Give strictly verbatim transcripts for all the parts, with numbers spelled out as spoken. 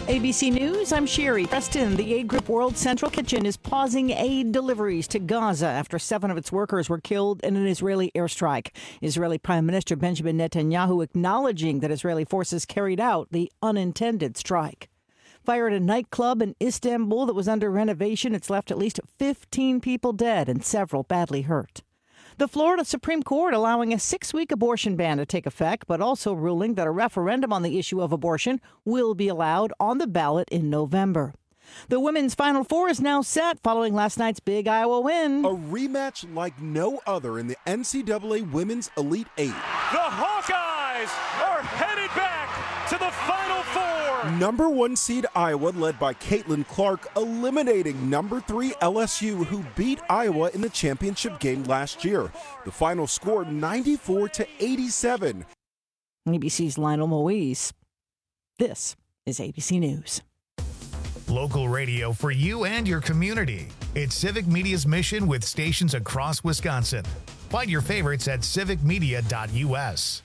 A B C News, I'm Sherry Preston. The Aid Group World Central Kitchen is pausing aid deliveries to Gaza after seven of its workers were killed in an Israeli airstrike. Israeli Prime Minister Benjamin Netanyahu acknowledging that Israeli forces carried out the unintended strike. Fire at a nightclub in Istanbul that was under renovation. It's left at least fifteen people dead and several badly hurt. The Florida Supreme Court allowing a six-week abortion ban to take effect, but also ruling that a referendum on the issue of abortion will be allowed on the ballot in November. The women's Final Four is now set following last night's big Iowa win. A rematch like no other in the N C double A Women's Elite Eight. The Hawkeyes are headed back to the Final Four. Number one seed Iowa, led by Caitlin Clark, eliminating number three L S U, who beat Iowa in the championship game last year. The final score ninety-four to eighty-seven. A B C's Lionel Moise. This is A B C News. Local radio for you and your community. It's Civic Media's mission with stations across Wisconsin. Find your favorites at civic media dot U S.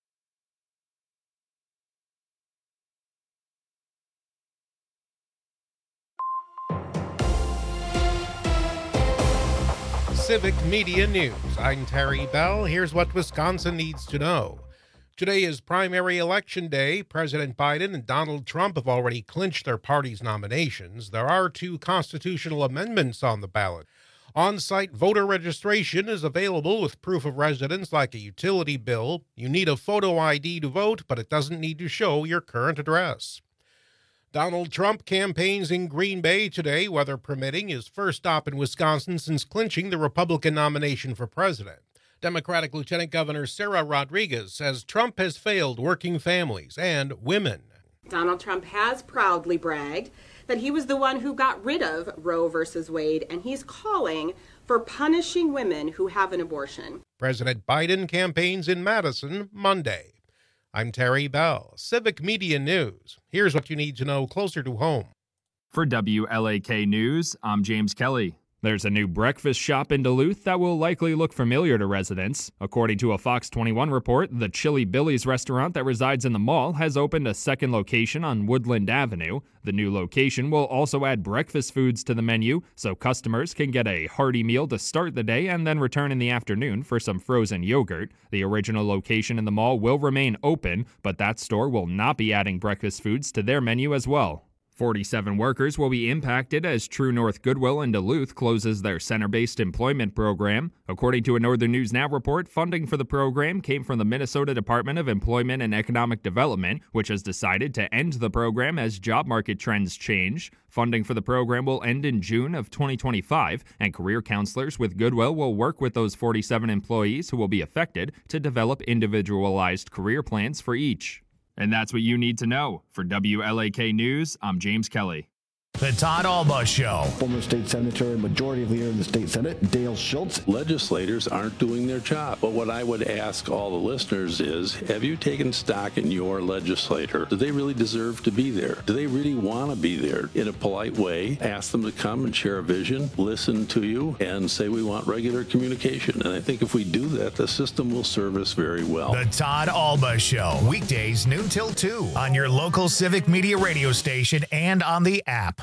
Civic Media News. I'm Terry Bell. Here's what Wisconsin needs to know. Today is primary election day. President Biden and Donald Trump have already clinched their party's nominations. There are two constitutional amendments on the ballot. On-site voter registration is available with proof of residence like a utility bill. You need a photo I D to vote, but it doesn't need to show your current address. Donald Trump campaigns in Green Bay today, weather permitting, his first stop in Wisconsin since clinching the Republican nomination for president. Democratic Lieutenant Governor Sarah Rodriguez says Trump has failed working families and women. Donald Trump has proudly bragged that he was the one who got rid of Roe versus Wade, and he's calling for punishing women who have an abortion. President Biden campaigns in Madison Monday. I'm Terry Bell, Civic Media News. Here's what you need to know closer to home. For W L A K News, I'm James Kelly. There's a new breakfast shop in Duluth that will likely look familiar to residents. According to a Fox twenty-one report, the Chili Billy's restaurant that resides in the mall has opened a second location on Woodland Avenue. The new location will also add breakfast foods to the menu, so customers can get a hearty meal to start the day and then return in the afternoon for some frozen yogurt. The original location in the mall will remain open, but that store will not be adding breakfast foods to their menu as well. forty-seven workers will be impacted as True North Goodwill in Duluth closes their center-based employment program. According to a Northern News Now report, funding for the program came from the Minnesota Department of Employment and Economic Development, which has decided to end the program as job market trends change. Funding for the program will end in June of twenty twenty-five, and career counselors with Goodwill will work with those forty-seven employees who will be affected to develop individualized career plans for each. And that's what you need to know. For W L A K News, I'm James Kelly. The Todd Alba Show. Former state senator and majority leader in the state senate, Dale Schultz. Legislators aren't doing their job. But what I would ask all the listeners is, have you taken stock in your legislator? Do they really deserve to be there? Do they really want to be there? In a polite way, ask them to come and share a vision, listen to you, and say we want regular communication. And I think if we do that, the system will serve us very well. The Todd Alba Show. Weekdays noon till two on your local Civic Media radio station and on the app.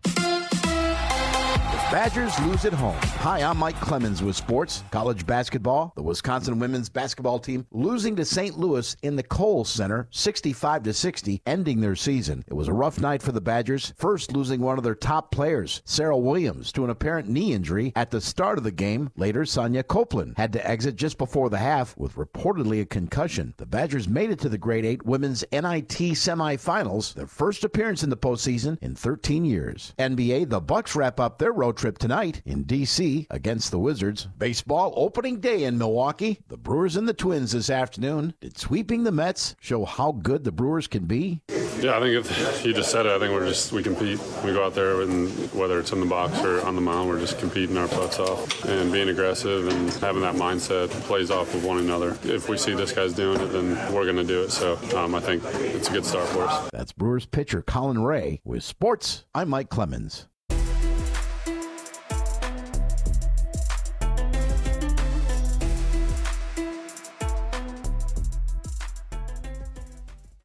Badgers lose at home. Hi, I'm Mike Clemens with sports. College basketball, the Wisconsin women's basketball team losing to Saint Louis in the Kohl Center, sixty-five to sixty, ending their season. It was a rough night for the Badgers, first losing one of their top players, Sarah Williams, to an apparent knee injury at the start of the game. Later, Sonia Copeland had to exit just before the half with reportedly a concussion. The Badgers made it to the Grade eight Women's N I T semifinals, their first appearance in the postseason in thirteen years. N B A, the Bucks wrap up their road trip tonight in D C against the Wizards. Baseball opening day in Milwaukee. The Brewers and the Twins this afternoon. Did sweeping the Mets show how good the Brewers can be? Yeah, I think if you just said it, I think we're just, we compete. We go out there and whether it's in the box or on the mound, we're just competing our butts off and being aggressive and having that mindset plays off of one another. If we see this guy's doing it, then we're going to do it. So um, I think it's a good start for us. That's Brewers pitcher Colin Ray. With sports, I'm Mike Clemens.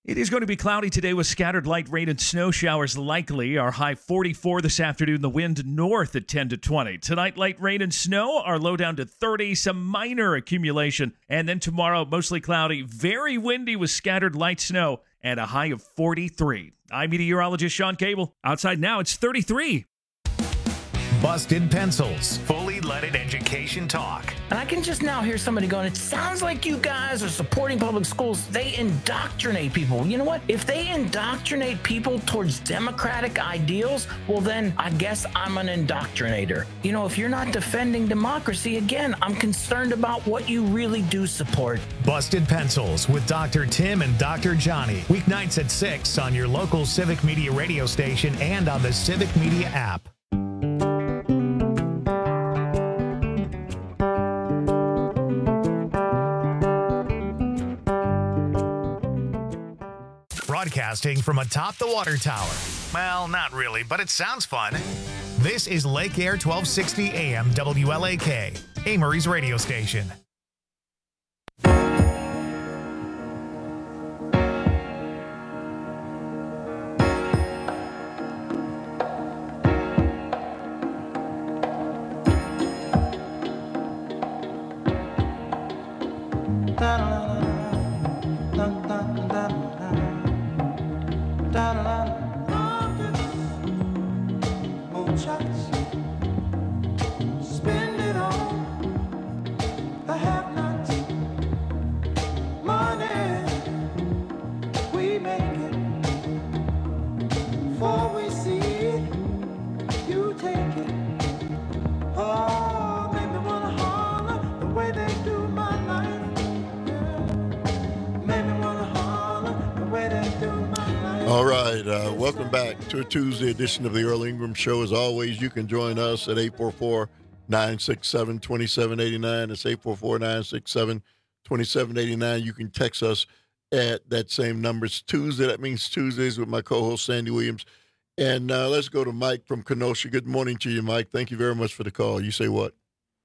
It is going to be cloudy today with scattered light rain and snow showers likely. Our high forty-four this afternoon, the wind north at ten to twenty. Tonight, light rain and snow, our low down to thirty, some minor accumulation. And then tomorrow, mostly cloudy, very windy with scattered light snow and a high of forty-three. I'm meteorologist Sean Cable. Outside now, it's thirty-three. Busted Pencils, fully leaded education talk. And I can just now hear somebody going, it sounds like you guys are supporting public schools. They indoctrinate people. You know what? If they indoctrinate people towards democratic ideals, well, then I guess I'm an indoctrinator. You know, if you're not defending democracy, again, I'm concerned about what you really do support. Busted Pencils with Doctor Tim and Doctor Johnny. Weeknights at six on your local Civic Media radio station and on the Civic Media app. Broadcasting from atop the water tower. Well, not really, but it sounds fun. This is Lake Air twelve sixty A M W L A K, Amory's radio station. All right, uh, welcome back to a Tuesday edition of the Earl Ingram Show. As always, you can join us at eight four four, nine six seven, two seven eight nine. It's eight four four, nine six seven, two seven eight nine. You can text us at that same number. It's Tuesday. That means Tuesdays with my co-host, Sandy Williams. And uh, let's go to Mike from Kenosha. Good morning to you, Mike. Thank you very much for the call. You say what?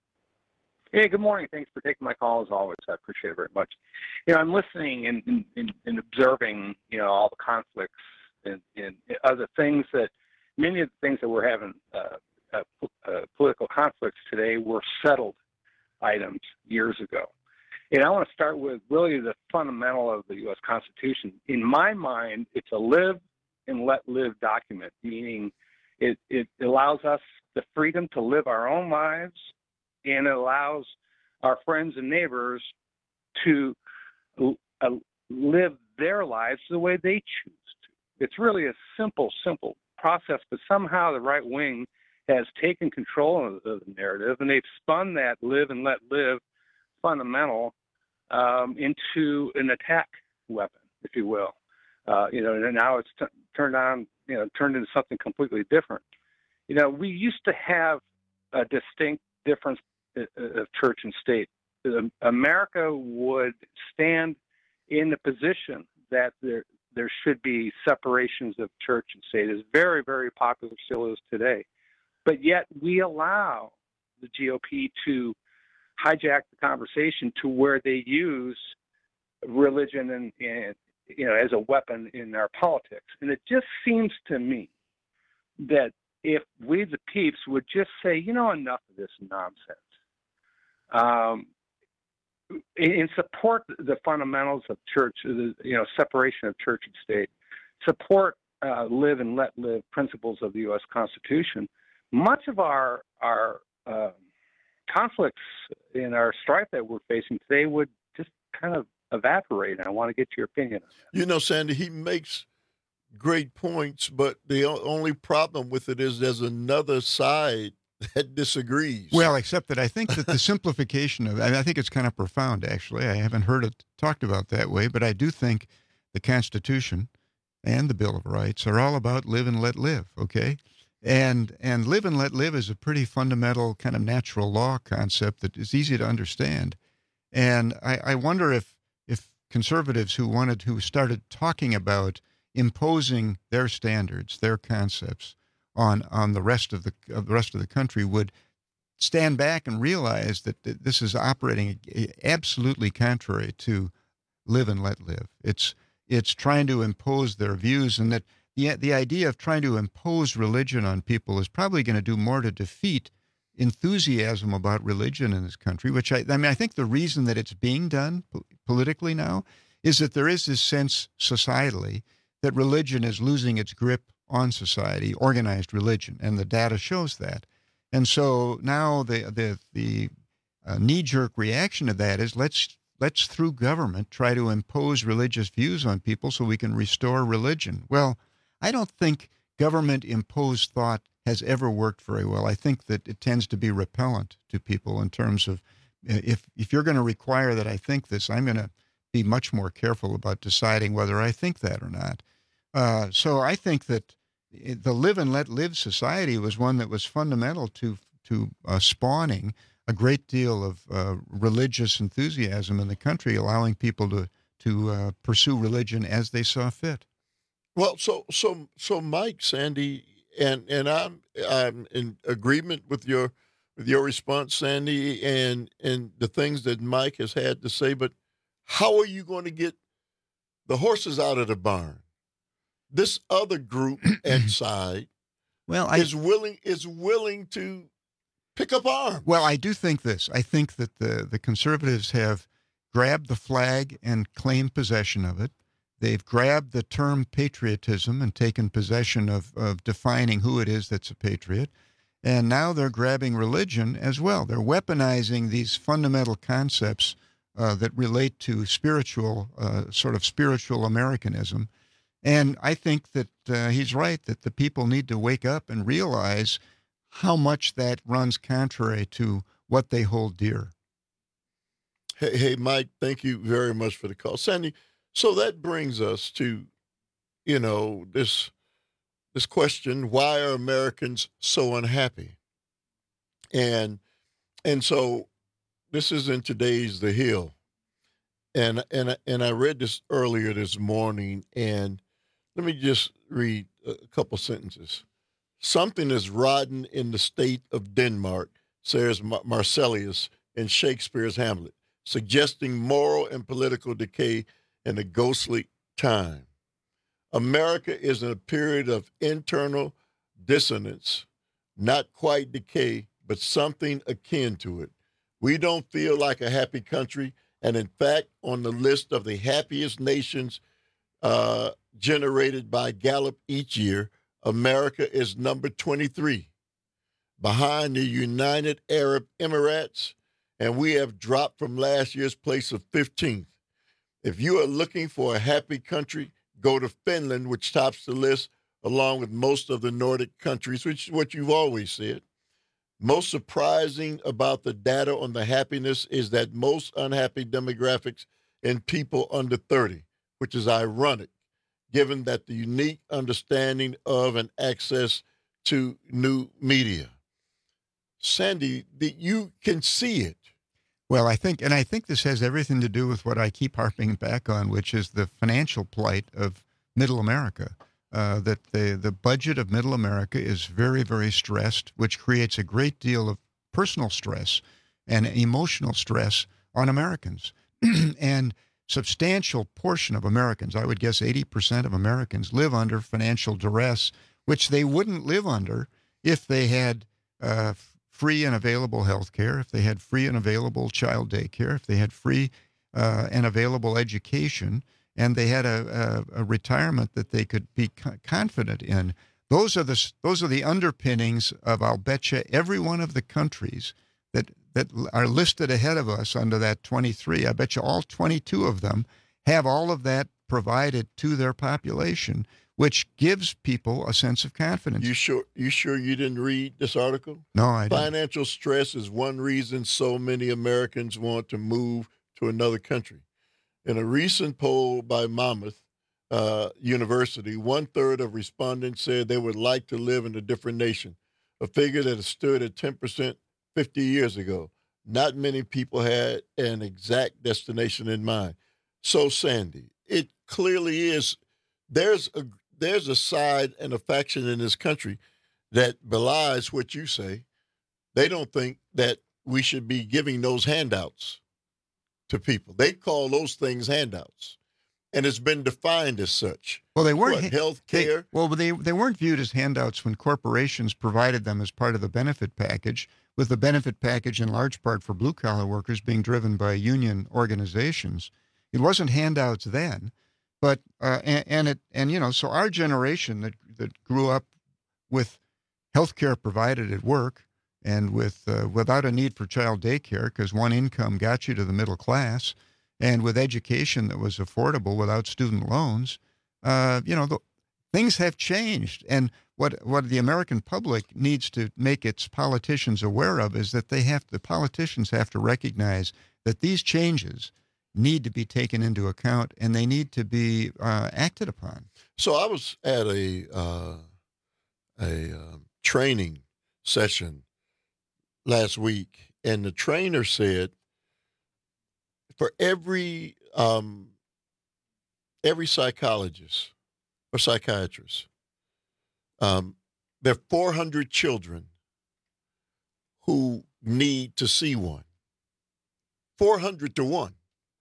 Hey, good morning. Thanks for taking my call, as always. I appreciate it very much. You know, I'm listening and, and, and observing, you know, all the conflicts and, and other things that, many of the things that we're having uh, uh, uh, political conflicts today were settled items years ago. And I want to start with really the fundamental of the U S Constitution. In my mind, it's a live and let live document, meaning it, it allows us the freedom to live our own lives, and it allows our friends and neighbors to uh, live their lives the way they choose to. It's really a simple, simple process, but somehow the right wing has taken control of the narrative, and they've spun that live and let live fundamental um, into an attack weapon, if you will. Uh, you know, and now it's t- turned on, you know, turned into something completely different. You know, we used to have a distinct difference of church and state. America would stand in the position that there there should be separations of church and state. It's very, very popular, still is today. But yet we allow the G O P to hijack the conversation to where they use religion and, and you know, as a weapon in our politics. And it just seems to me that if we the peeps would just say, you know, enough of this nonsense, um, in support the fundamentals of church, the, you know, separation of church and state, support uh, live and let live principles of the U S Constitution, much of our our uh, conflicts in our strife that we're facing today would just kind of evaporate. And I want to get your opinion on that. You know, Sandy, he makes great points, but the only problem with it is there's another side that disagrees. Well, except that I think that the simplification of I think it's kind of profound, actually. I haven't heard it talked about that way, but I do think the Constitution and the Bill of Rights are all about live and let live, okay? And and live and let live is a pretty fundamental kind of natural law concept that is easy to understand. And I, I wonder if if conservatives who wanted who started talking about imposing their standards, their concepts on on the rest of the of the rest of the country would stand back and realize that th- this is operating absolutely contrary to live and let live. It's It's trying to impose their views, and that the, the idea of trying to impose religion on people is probably going to do more to defeat enthusiasm about religion in this country, which I, I mean, I think the reason that it's being done po- politically now is that there is this sense societally that religion is losing its grip on society, organized religion, and the data shows that. And so now the the the uh, knee-jerk reaction to that is let's let's through government try to impose religious views on people so we can restore religion. Well, I don't think government-imposed thought has ever worked very well. I think that it tends to be repellent to people in terms of if if you're going to require that I think this, I'm going to be much more careful about deciding whether I think that or not. Uh, so I think that the live and let live society was one that was fundamental to to uh, spawning a great deal of uh, religious enthusiasm in the country, allowing people to to uh, pursue religion as they saw fit. Well, so so so Mike, Sandy, and and I'm I'm in agreement with your with your response, Sandy, and and the things that Mike has had to say. But how are you going to get the horses out of the barn? This other group and side, well, I, is willing is willing to pick up arms. Well, I do think this. I think that the the conservatives have grabbed the flag and claimed possession of it. They've grabbed the term patriotism and taken possession of, of defining who it is that's a patriot. And now they're grabbing religion as well. They're weaponizing these fundamental concepts uh, that relate to spiritual, uh, sort of spiritual Americanism. And I think that uh, he's right, that the people need to wake up and realize how much that runs contrary to what they hold dear. Hey, hey, Mike, thank you very much for the call. Sandy, so that brings us to, you know, this this question, why are Americans so unhappy? And and so this is in today's The Hill. And and and I read this earlier this morning, and let me just read a couple sentences. Something is rotten in the state of Denmark, says Mar- Marcellus in Shakespeare's Hamlet, suggesting moral and political decay in a ghostly time. America is in a period of internal dissonance, not quite decay, but something akin to it. We don't feel like a happy country, and in fact, on the list of the happiest nations uh, generated by Gallup each year, America is number twenty-three, behind the United Arab Emirates, and we have dropped from last year's place of fifteenth. If you are looking for a happy country, go to Finland, which tops the list, along with most of the Nordic countries, which is what you've always said. Most surprising about the data on the happiness is that most unhappy demographics in people under thirty, which is ironic, given that the unique understanding of and access to new media. Sandy, that you can see it. Well, I think, and I think this has everything to do with what I keep harping back on, which is the financial plight of middle America. Uh, that the, the budget of middle America is very, very stressed, which creates a great deal of personal stress and emotional stress on Americans. And substantial portion of Americans, I would guess eighty percent of Americans, live under financial duress, which they wouldn't live under if they had uh, free and available health care, if they had free and available child daycare, if they had free uh, and available education, and they had a, a, a retirement that they could be co- confident in. Those are the those are the underpinnings of, I'll bet you, every one of the countries that that are listed ahead of us under that twenty-three. I bet you all twenty-two of them have all of that provided to their population, which gives people a sense of confidence. You sure you sure you didn't read this article? No, I didn't. Financial stress is one reason so many Americans want to move to another country. In a recent poll by Monmouth uh, University, one-third of respondents said they would like to live in a different nation, a figure that stood at ten percent fifty years ago. Not many people had an exact destination in mind. So, Sandy, it clearly is, there's a, there's a side and a faction in this country that belies what you say. They don't think that we should be giving those handouts to people. They call those things handouts. and it's been defined as such. Well, they weren't what, health care. Well, they they weren't viewed as handouts when corporations provided them as part of the benefit package, with the benefit package in large part for blue-collar workers being driven by union organizations. It wasn't handouts then, but uh, and, and it and you know, so our generation that that grew up with health care provided at work and with uh, without a need for child daycare because one income got you to the middle class, and with education that was affordable without student loans, uh, you know, the, things have changed. And what what the American public needs to make its politicians aware of is that they have the politicians have to recognize that these changes need to be taken into account and they need to be uh, acted upon. So I was at a uh, a uh, training session last week, and the trainer said, for every um, every psychologist or psychiatrist, um, there are four hundred children who need to see one. four hundred to one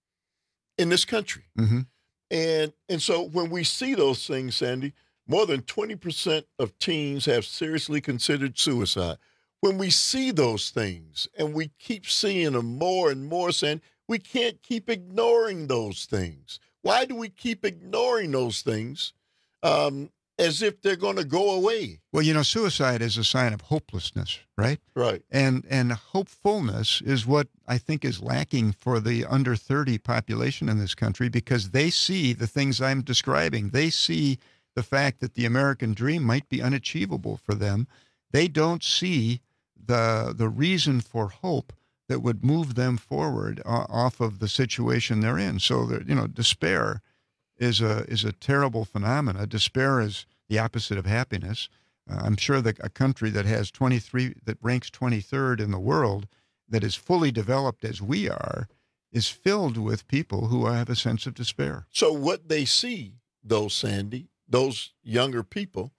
in this country. Mm-hmm. And and so when we see those things, Sandy, more than twenty percent of teens have seriously considered suicide. When we see those things and we keep seeing them more and more, Sandy, we can't keep ignoring those things. Why do we keep ignoring those things um, as if they're going to go away? Well, you know, suicide is a sign of hopelessness, right? Right. And and hopefulness is what I think is lacking for the under thirty population in this country, because they see the things I'm describing. They see the fact that the American dream might be unachievable for them. They don't see the the reason for hope that would move them forward uh, off of the situation they're in. So that, you know, despair is a is a terrible phenomena. Despair is the opposite of happiness. Uh, I'm sure that a country that has twenty-three that ranks twenty-third in the world, that is fully developed as we are, is filled with people who have a sense of despair. So what they see, though, Sandy, those younger people,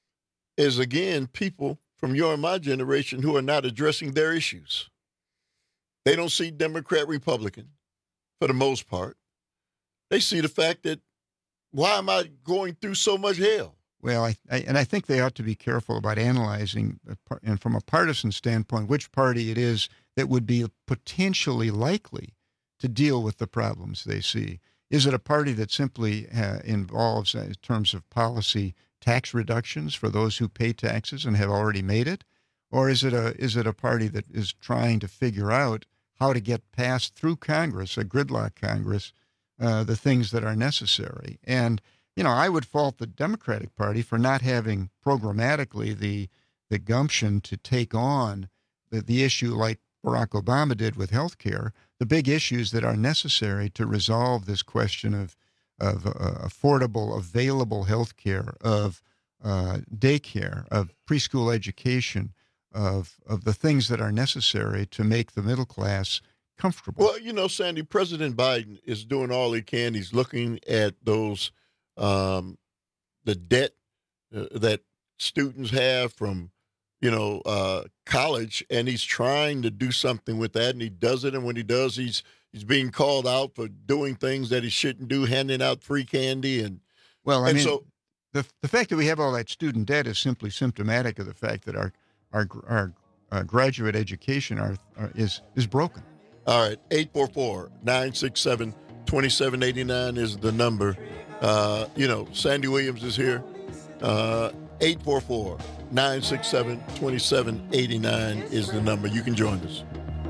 is again people from your and my generation who are not addressing their issues. They don't see Democrat, Republican, for the most part. They see the fact that, why am I going through so much hell? Well, I, I and I think they ought to be careful about analyzing, and from a partisan standpoint, which party it is that would be potentially likely to deal with the problems they see. Is it a party that simply uh, involves, uh, in terms of policy, tax reductions for those who pay taxes and have already made it? Or is it a is it a party that is trying to figure out how to get past through Congress, a gridlock Congress, uh, the things that are necessary? And, you know, I would fault the Democratic Party for not having programmatically the the gumption to take on the, the issue like Barack Obama did with health care, the big issues that are necessary to resolve this question of of uh, affordable, available health care, of uh, daycare, of preschool education, of of the things that are necessary to make the middle class comfortable. Well, you know, Sandy, President Biden is doing all he can. He's looking at those, um, the debt uh, that students have from, you know, uh, college, and he's trying to do something with that, and he does it. And when he does, he's he's being called out for doing things that he shouldn't do, handing out free candy, and well, I and mean, so the the fact that we have all that student debt is simply symptomatic of the fact that our our our, our graduate education are, are is is broken. All right, eight four four, nine six seven, two seven eight nine is the number. Uh, you know, Sandy Williams is here. Uh, eight four four, nine six seven, two seven eight nine is the number. You can join us.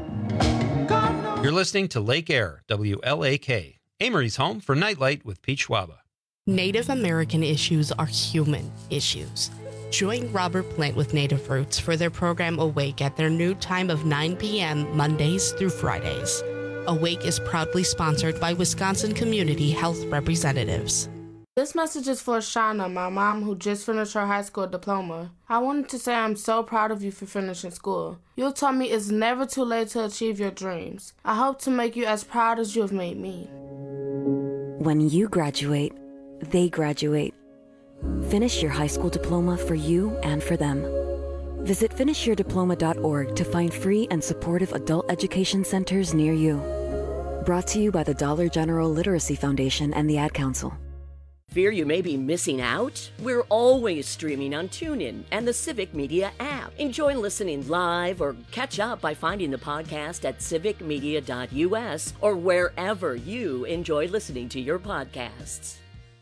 You're listening to Lake Air, W L A K, Amory's home for Nightlight with Pete Schwaba. Native American issues are human issues. Join Robert Plant with Native Roots for their program Awake at their new time of nine p.m. Mondays through Fridays. Awake is proudly sponsored by Wisconsin Community Health Representatives. This message is for Shauna, my mom, who just finished her high school diploma. I wanted to say I'm so proud of you for finishing school. You taught me it's never too late to achieve your dreams. I hope to make you as proud as you have made me. When you graduate, they graduate. Finish your high school diploma for you and for them. Visit finish your diploma dot org to find free and supportive adult education centers near you. Brought to you by the Dollar General Literacy Foundation and the Ad Council. Fear you may be missing out? We're always streaming on TuneIn and the Civic Media app. Enjoy listening live or catch up by finding the podcast at civic media dot u s or wherever you enjoy listening to your podcasts.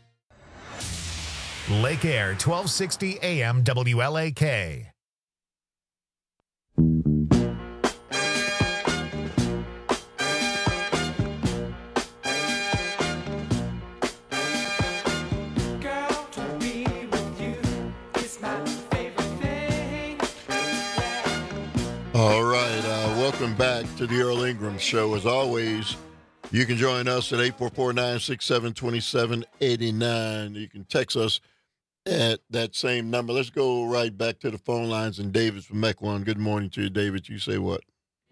Lake Air, twelve sixty A M W L A K. All right, uh, welcome back to the Earl Ingram Show. As always, you can join us at eight four four, nine six seven, two seven eight nine. You can text us at that same number. Let's go right back to the phone lines. And David from Mequon. Good morning to you, David. You say what?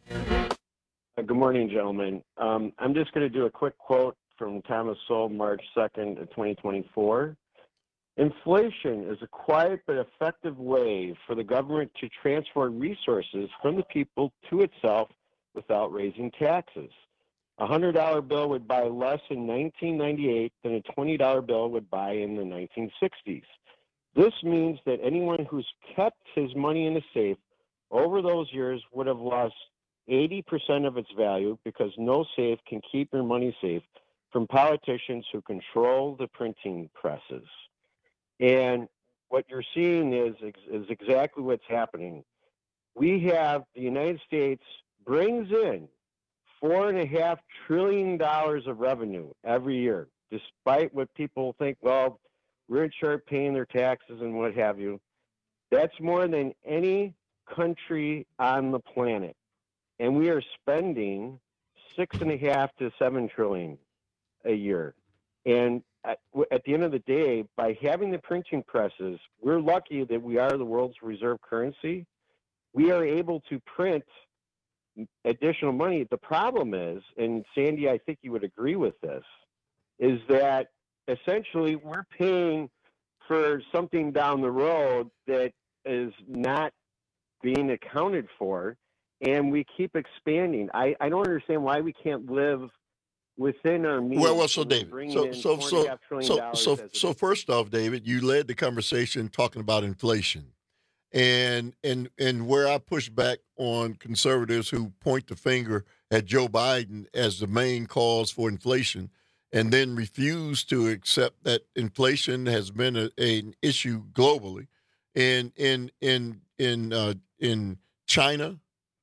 Good morning, gentlemen. Um, I'm just going to do a quick quote from Thomas Sowell, March second, twenty twenty-four. Inflation is a quiet but effective way for the government to transfer resources from the people to itself without raising taxes. A one hundred dollar bill would buy less in nineteen ninety-eight than a twenty dollar bill would buy in the nineteen sixties. This means that anyone who's kept his money in a safe over those years would have lost eighty percent of its value because no safe can keep your money safe from politicians who control the printing presses. And what you're seeing is, is exactly what's happening. We have the United States brings in four and a half trillion dollars of revenue every year, despite what people think, well, we're in charge paying their taxes and what have you. That's more than any country on the planet. And we are spending six and a half to seven trillion a year. And at, at the end of the day, by having the printing presses, we're lucky that we are the world's reserve currency. We are able to print additional money. The problem is, and Sandy, I think you would agree with this, is that essentially we're paying for something down the road that is not being accounted for, and we keep expanding. I, I don't understand why we can't live within our means. Well, well, so David, so so so so so, so first off, David, you led the conversation talking about inflation, and and and where I push back on conservatives who point the finger at Joe Biden as the main cause for inflation, and then refuse to accept that inflation has been a, a, an issue globally, in in in in uh, in China,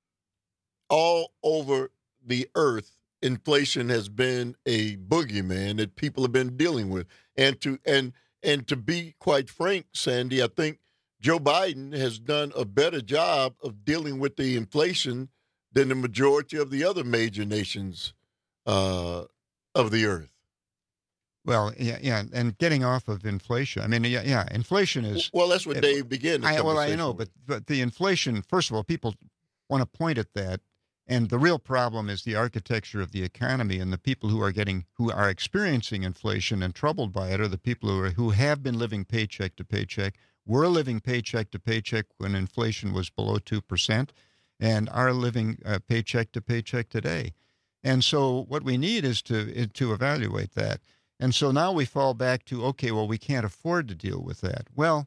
all over the earth. Inflation has been a boogeyman that people have been dealing with, and to and and to be quite frank, Sandy, I think Joe Biden has done a better job of dealing with the inflation than the majority of the other major nations uh, of the earth. Well, yeah, yeah, and getting off of inflation. I mean, yeah, yeah, inflation is. Well, that's what Dave began the I, well, I know, with. but but the inflation. First of all, people want to point at that. And the real problem is the architecture of the economy, and the people who are getting, who are experiencing inflation and troubled by it are the people who are, who have been living paycheck to paycheck, were living paycheck to paycheck when inflation was below two percent, and are living uh, paycheck to paycheck today. And so what we need is to is to evaluate that. And so now we fall back to, okay, well, we can't afford to deal with that. Well,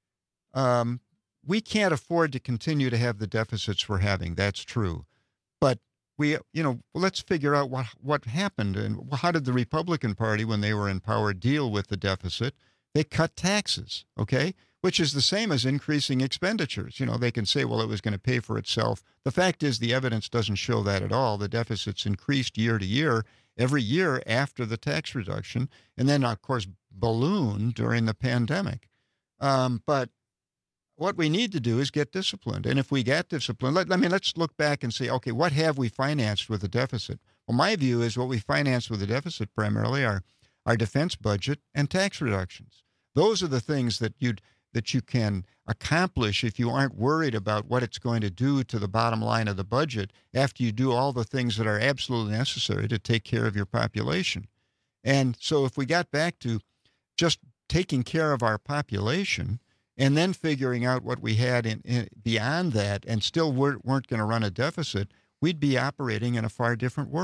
um, we can't afford to continue to have the deficits we're having. That's true. But we, you know, let's figure out what what happened and how did the Republican Party, when they were in power, deal with the deficit? They cut taxes, okay, which is the same as increasing expenditures. You know, they can say, well, it was going to pay for itself. The fact is the evidence doesn't show that at all. The deficits increased year to year, every year after the tax reduction, and then, of course, ballooned during the pandemic. Um, but what we need to do is get disciplined. And if we get disciplined, let, I mean, let's look back and say, okay, what have we financed with a deficit? Well, my view is what we financed with a deficit primarily are our defense budget and tax reductions. Those are the things that you'd that you can accomplish if you aren't worried about what it's going to do to the bottom line of the budget after you do all the things that are absolutely necessary to take care of your population. And so if we got back to just taking care of our population and then figuring out what we had in, in beyond that and still weren't, weren't going to run a deficit, we'd be operating in a far different world.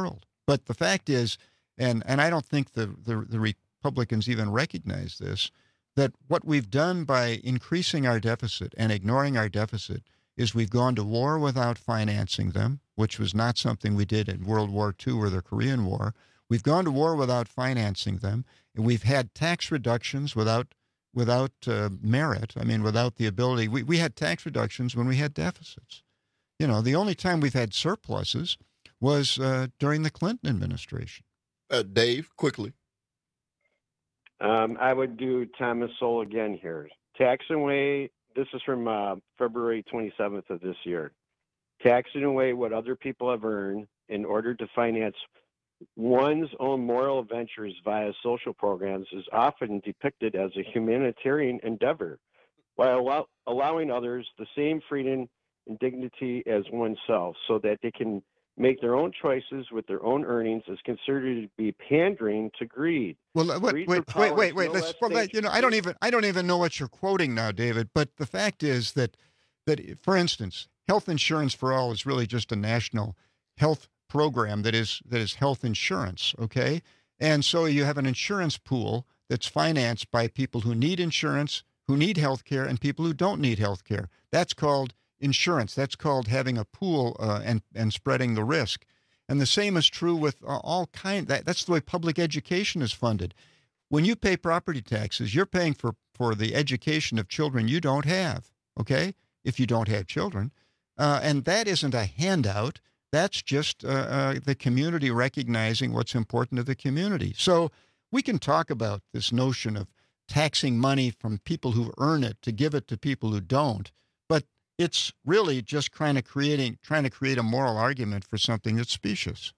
But the fact is, and, and I don't think the, the, the Republicans even recognize this, that what we've done by increasing our deficit and ignoring our deficit is we've gone to war without financing them, which was not something we did in World War Two or the Korean War. We've gone to war without financing them, and we've had tax reductions without without uh, merit. I mean, without the ability. We, we had tax reductions when we had deficits. You know, the only time we've had surpluses was uh, during the Clinton administration. Uh, Dave, quickly. Um, I would do Thomas Sowell again here. Taxing away, this is from uh, February twenty-seventh of this year. Taxing away what other people have earned in order to finance one's own moral ventures via social programs is often depicted as a humanitarian endeavor, while allow- allowing others the same freedom and dignity as oneself so that they can make their own choices with their own earnings is considered to be pandering to greed. Well, what, greed wait, for wait, power wait, is wait. no Let's, less well, that, you know, I don't even, I don't even know what you're quoting now, David. But the fact is that, that, for instance, health insurance for all is really just a national health program that is that is health insurance. Okay, and so you have an insurance pool that's financed by people who need insurance, who need health care, and people who don't need health care. That's called insurance. That's called having a pool uh, and and spreading the risk. And the same is true with uh, all kind. That, that's the way public education is funded. When you pay property taxes, you're paying for, for the education of children you don't have, okay, if you don't have children. Uh, and that isn't a handout. That's just uh, uh, the community recognizing what's important to the community. So we can talk about this notion of taxing money from people who earn it to give it to people who don't, but it's really just kind of creating, trying to create a moral argument for something that's specious.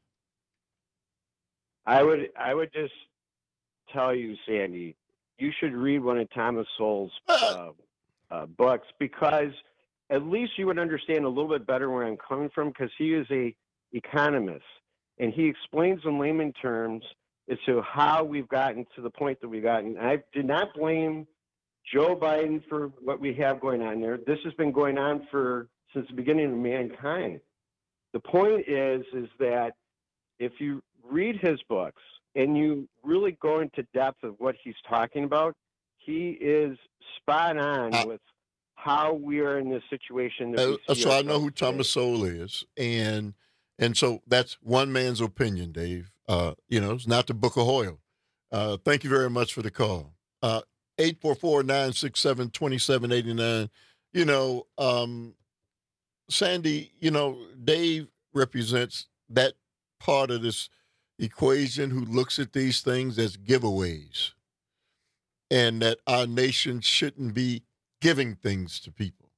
I would, I would just tell you, Sandy, you should read one of Thomas Sowell's uh, uh, books, because at least you would understand a little bit better where I'm coming from, because he is a economist, and he explains in layman terms as to how we've gotten to the point that we've gotten. I did not blame Joe Biden for what we have going on there. This has been going on for since the beginning of mankind. The point is, is that if you read his books and you really go into depth of what he's talking about, he is spot on uh, with how we are in this situation. That uh, so I know who Thomas Sowell is, and and so that's one man's opinion, Dave. Uh, you know, it's not the Book of Hoyle. Uh, thank you very much for the call. Uh, eight four four, nine six seven, two seven eight nine. You know, um, Sandy, you know, Dave represents that part of this equation who looks at these things as giveaways, and that our nation shouldn't be giving things to people.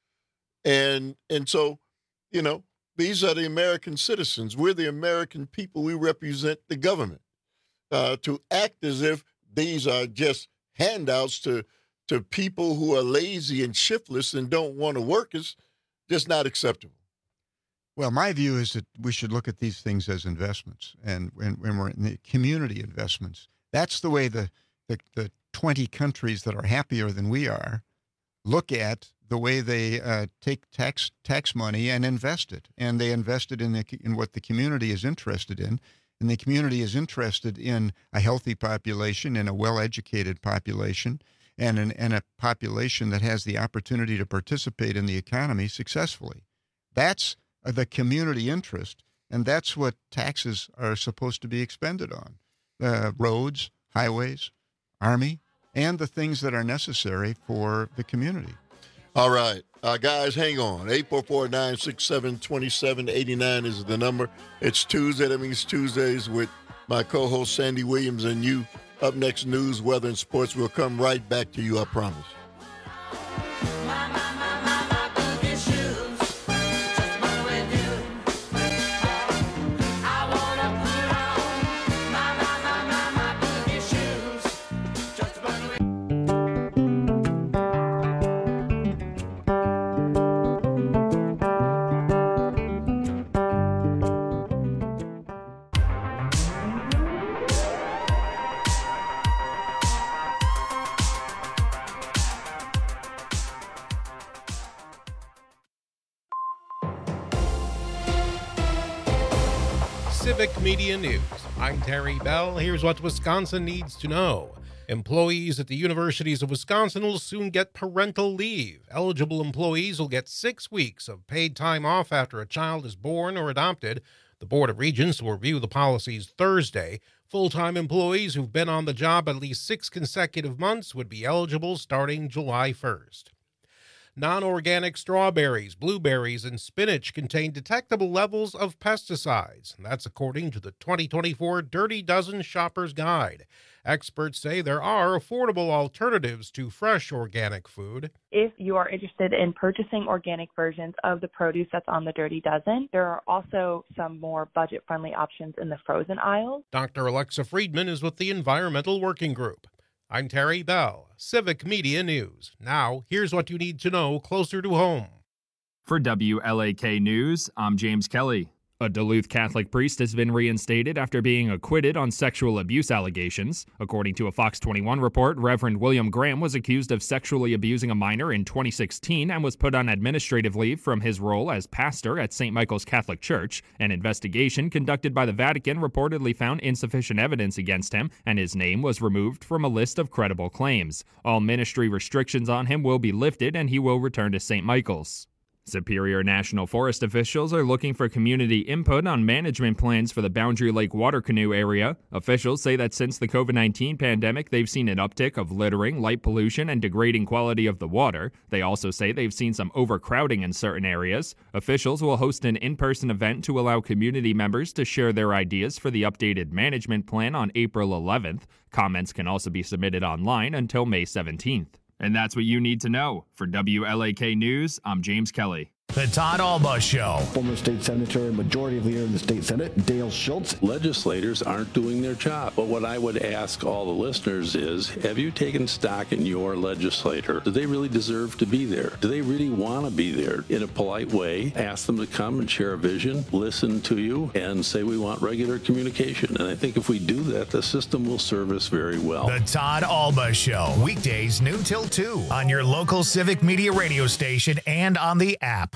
And and so, you know, these are the American citizens. We're the American people. We represent the government. Uh, to act as if these are just handouts to to people who are lazy and shiftless and don't want to work is just not acceptable. Well, my view is that we should look at these things as investments, and when, when we're in the community investments, that's the way the, the the twenty countries that are happier than we are look at the way they uh, take tax tax money and invest it, and they invest it in the, in what the community is interested in. And the community is interested in a healthy population, in a well-educated population, and, an, and a population that has the opportunity to participate in the economy successfully. That's the community interest, and that's what taxes are supposed to be expended on. Uh, roads, highways, Army, and the things that are necessary for the community. All right. Uh, guys, hang on. eight four four, nine six seven, two seven eight nine is the number. It's Tuesday. That means Tuesdays with my co-host Sandy Williams and you. Up next, news, weather, and sports. We'll come right back to you, I promise. Civic Media News. I'm Terry Bell. Here's what Wisconsin needs to know. Employees at the universities of Wisconsin will soon get parental leave. Eligible employees will get six weeks of paid time off after a child is born or adopted. The Board of Regents will review the policies Thursday. Full-time employees who've been on the job at least six consecutive months would be eligible starting July first. Non-organic strawberries, blueberries, and spinach contain detectable levels of pesticides. That's according to the twenty twenty-four Dirty Dozen Shopper's Guide. Experts say there are affordable alternatives to fresh organic food. If you are interested in purchasing organic versions of the produce that's on the Dirty Dozen, there are also some more budget-friendly options in the frozen aisle. Doctor Alexa Friedman is with the Environmental Working Group. I'm Terry Bell, Civic Media News. Now, here's what you need to know closer to home. For W L A K News, I'm James Kelly. A Duluth Catholic priest has been reinstated after being acquitted on sexual abuse allegations. According to a Fox twenty-one report, Reverend William Graham was accused of sexually abusing a minor in twenty sixteen and was put on administrative leave from his role as pastor at Saint Michael's Catholic Church. An investigation conducted by the Vatican reportedly found insufficient evidence against him, and his name was removed from a list of credible claims. All ministry restrictions on him will be lifted, and he will return to Saint Michael's. Superior National Forest officials are looking for community input on management plans for the Boundary Lake Water Canoe area. Officials say that since the COVID nineteen pandemic, they've seen an uptick of littering, light pollution, and degrading quality of the water. They also say they've seen some overcrowding in certain areas. Officials will host an in-person event to allow community members to share their ideas for the updated management plan on April eleventh. Comments can also be submitted online until May seventeenth. And that's what you need to know. For W L A K News, I'm James Kelly. The Todd Alba Show. Former state senator and majority leader in the state Senate, Dale Schultz. Legislators aren't doing their job. But what I would ask all the listeners is, have you taken stock in your legislator? Do they really deserve to be there? Do they really want to be there? In a polite way, ask them to come and share a vision, listen to you, and say we want regular communication. And I think if we do that, the system will serve us very well. The Todd Alba Show. Weekdays noon till two on your local Civic Media radio station and on the app.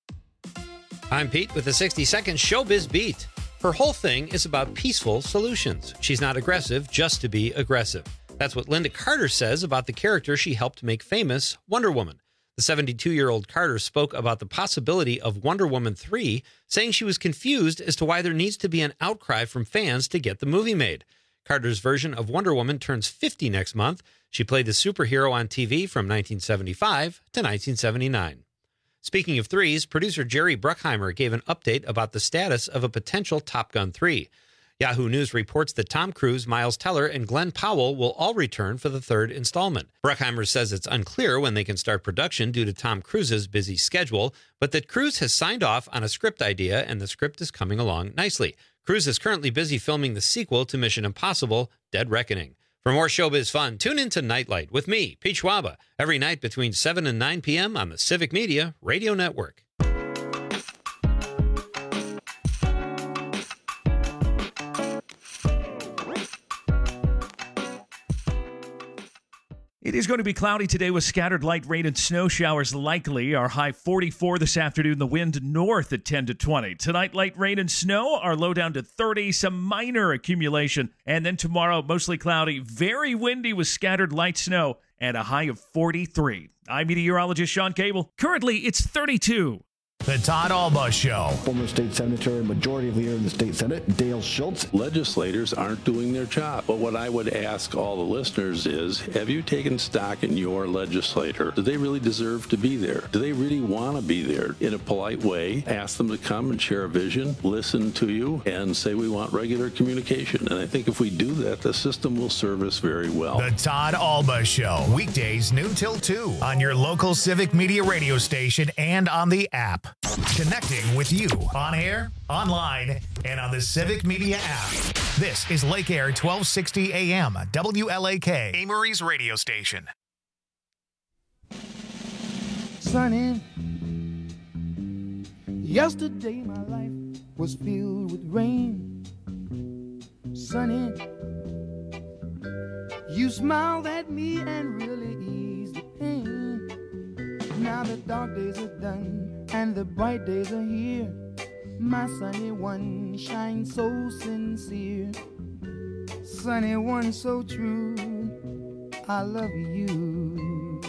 I'm Pete with the sixty second Showbiz Beat. Her whole thing is about peaceful solutions. She's not aggressive just to be aggressive. That's what Linda Carter says about the character she helped make famous, Wonder Woman. The seventy-two-year-old Carter spoke about the possibility of Wonder Woman three, saying she was confused as to why there needs to be an outcry from fans to get the movie made. Carter's version of Wonder Woman turns fifty next month. She played the superhero on T V from nineteen seventy-five to nineteen seventy-nine. Speaking of threes, producer Jerry Bruckheimer gave an update about the status of a potential Top Gun three. Yahoo News reports that Tom Cruise, Miles Teller, and Glenn Powell will all return for the third installment. Bruckheimer says it's unclear when they can start production due to Tom Cruise's busy schedule, but that Cruise has signed off on a script idea and the script is coming along nicely. Cruise is currently busy filming the sequel to Mission Impossible, Dead Reckoning. For more showbiz fun, tune in to Nightlight with me, Pete Schwaba, every night between seven and nine p.m. on the Civic Media Radio Network. It is going to be cloudy today with scattered light rain and snow showers likely. Our high forty-four this afternoon, the wind north at ten to twenty. Tonight, light rain and snow, our low down to thirty, some minor accumulation. And then tomorrow, mostly cloudy, very windy with scattered light snow and a high of forty-three. I'm meteorologist Sean Cable. Currently, it's thirty-two. The Todd Alba Show. Former state senator and majority leader in the state Senate, Dale Schultz. Legislators aren't doing their job. But what I would ask all the listeners is, have you taken stock in your legislator? Do they really deserve to be there? Do they really want to be there? In a polite way, ask them to come and share a vision, listen to you, and say we want regular communication. And I think if we do that, the system will serve us very well. The Todd Alba Show. Weekdays noon till two on your local Civic Media radio station and on the app. Connecting with you on air, online, and on the Civic Media app. This is Lake Air twelve sixty A M, W L A K, Amory's radio station. Sunny, yesterday my life was filled with rain. Sunny, you smiled at me and really eased the pain. Now the dark days are done and the bright days are here. My sunny one shines so sincere, sunny one so true, I love you.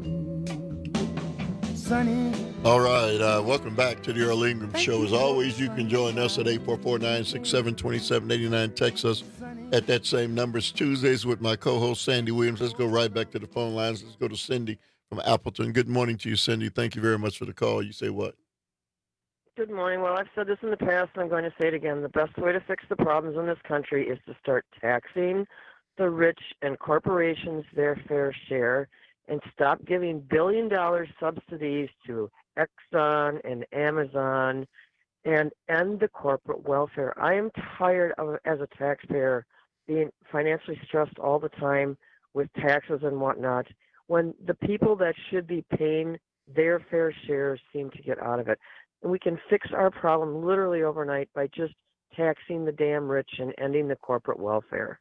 Sunny. All right, uh, welcome back to the Earl Ingram Show. As always, you can join us at eight four four, nine six seven, two seven eight nine. Text us at that same number. It's Tuesdays with my co-host, Sandy Williams. Let's go right back to the phone lines. Let's go to Cindy from Appleton. Good morning to you, Cindy. Thank you very much for the call. You say what? Good morning. Well, I've said this in the past, and I'm going to say it again. The best way to fix the problems in this country is to start taxing the rich and corporations their fair share and stop giving billion-dollar subsidies to Exxon and Amazon and end the corporate welfare. I am tired of, as a taxpayer, being financially stressed all the time with taxes and whatnot when the people that should be paying their fair share seem to get out of it. And we can fix our problem literally overnight by just taxing the damn rich and ending the corporate welfare.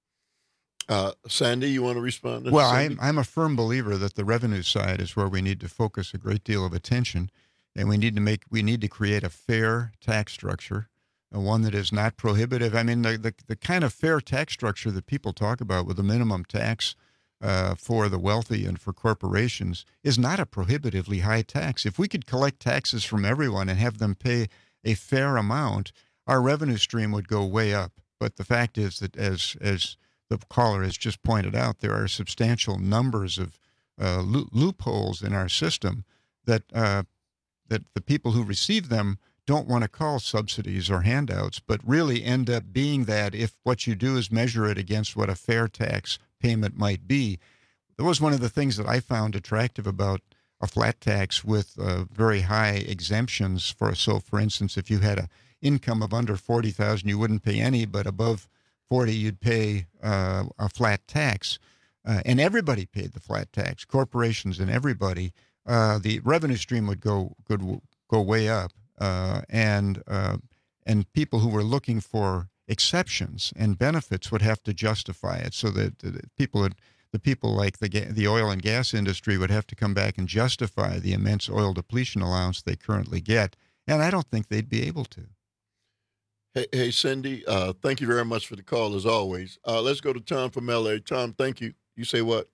Uh, Sandy, you want to respond? Well, I'm, I'm a firm believer that the revenue side is where we need to focus a great deal of attention, and we need to make we need to create a fair tax structure, uh, one that is not prohibitive. I mean, the, the the kind of fair tax structure that people talk about with a minimum tax uh, for the wealthy and for corporations is not a prohibitively high tax. If we could collect taxes from everyone and have them pay a fair amount, our revenue stream would go way up. But the fact is that as as the caller has just pointed out, there are substantial numbers of uh, lo- loopholes in our system that uh, that the people who receive them don't want to call subsidies or handouts, but really end up being that if what you do is measure it against what a fair tax payment might be. That was one of the things that I found attractive about a flat tax with uh, very high exemptions. For so, for instance, if you had an income of under forty thousand dollars, you wouldn't pay any, but above forty, you'd pay uh, a flat tax, uh, and everybody paid the flat tax, corporations and everybody. Uh, the revenue stream would go could go way up, uh, and uh, and people who were looking for exceptions and benefits would have to justify it, so that the people would, the people like the the oil and gas industry would have to come back and justify the immense oil depletion allowance they currently get, and I don't think they'd be able to. Hey, hey Cindy, uh, thank you very much for the call, as always. Uh, let's go to Tom from L A. Tom, thank you. You say what?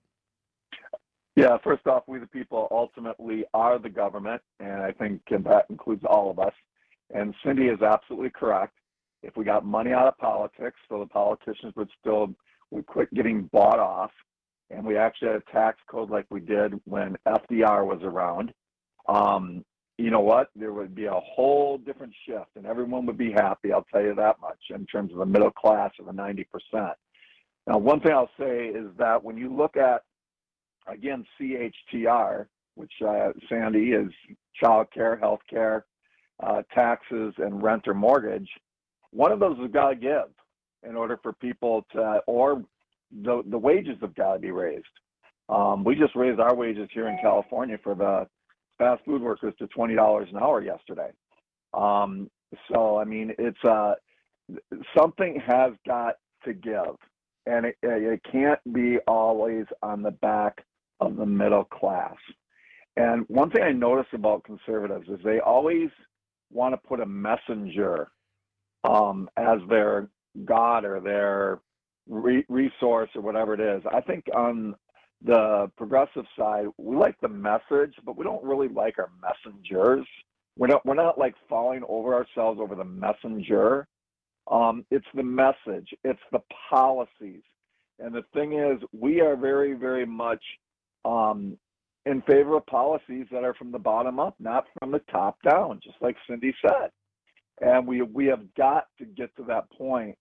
Yeah, first off, we the people ultimately are the government, and I think that includes all of us. And Cindy is absolutely correct. If we got money out of politics, so the politicians would still would quit getting bought off, and we actually had a tax code like we did when F D R was around, um, you know what? There would be a whole different shift, and everyone would be happy, I'll tell you that much, in terms of the middle class of the ninety percent. Now, one thing I'll say is that when you look at, again, C H T R, which, uh, Sandy, is child care, health care, uh, taxes, and rent or mortgage, one of those has got to give in order for people to, or the, the wages have got to be raised. Um, we just raised our wages here in California for the fast food workers to twenty dollars an hour yesterday. Um, so, I mean, it's uh, something has got to give, and it, it can't be always on the back of the middle class. And one thing I notice about conservatives is they always want to put a messenger um, as their God or their re- resource or whatever it is. I think on the progressive side, we like the message, but we don't really like our messengers. We're not, we're not like falling over ourselves over the messenger. Um, it's the message. It's the policies. And the thing is, we are very, very much um, in favor of policies that are from the bottom up, not from the top down, just like Cindy said. And we we have got to get to that point